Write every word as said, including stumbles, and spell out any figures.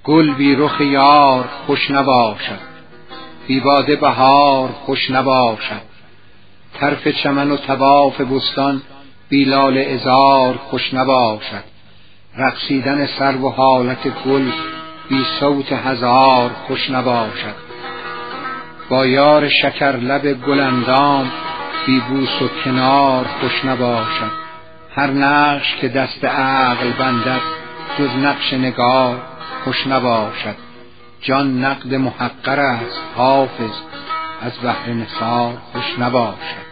گل بی رخ یار خوش نباشد، بی باد بهار خوش نباشد. طرف چمن و طواف بستان بی لاله عذار خوش نباشد. رقصیدن سرو و حالت گل بی صوت هزار خوش نباشد. با یار شکر لب گل اندام بی بوس و کنار خوش نباشد. هر نقش که دست عقل بندد جز نقش نگار خوش نباشد. جان نقد محقر است حافظ، از بهر نثار خوش نباشد.